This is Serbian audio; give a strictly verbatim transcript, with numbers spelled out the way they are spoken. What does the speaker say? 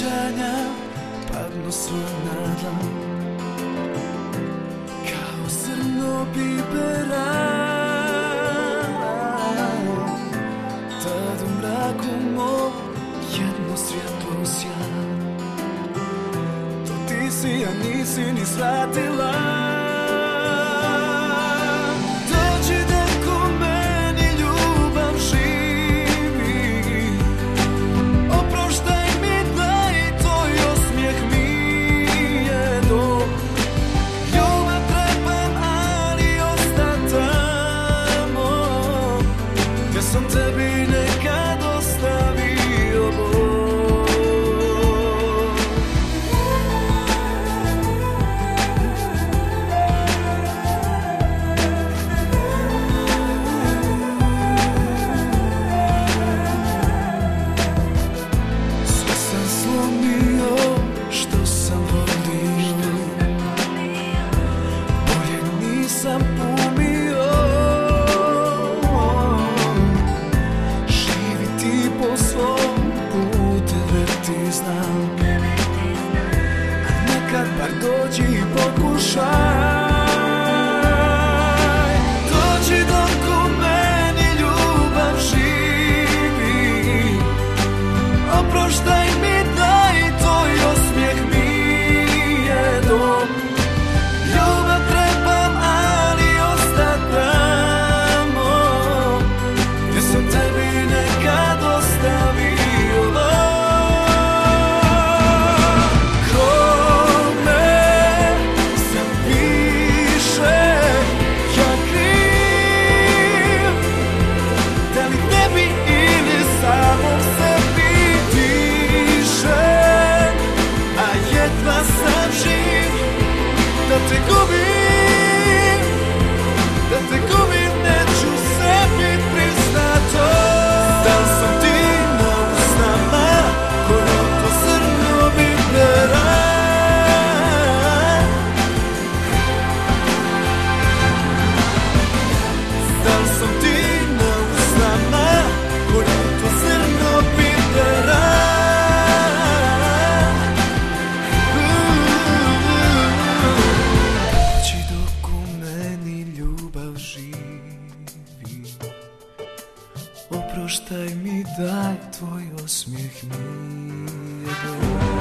obećanja padnu sva na dlan, kao zrno bibera. Tad u mraku mom jedno svjetlo sja, to ti si, ja nisi ni shvatila. Dođi dok u meni ljubav živi, oproštaj mi, daj tvoj osmijeh mi je dom. Ljubav trebam, ali ostat tamo gdje sam tebi nekad ostavio bol. Sve sam slomio što sam vodio, bolje nisam umio. Živi ti po svom putu, ti znam, a nekad bar dođi i pokušaj. Dođi dok u meni ljubav živi, oproštaj mi, daj tvoj osmijeh mi je dom. Ljubav trebam, ali ostat tamo gdje sam tebi nekad ostavio. Kome se piše, ja kriv, da li tebi ili samom sebi diše, a jedva sam živ da te gubim, da te gubim, neću sebi priznato. Da li sam ti na usnama, koliko to zrno bibera? Da li sam ti na usnama, koliko to zrno bibera? Dođi dok u meni ljubav živi, oproštaj mi, daj tvoj osmijeh mi je dom.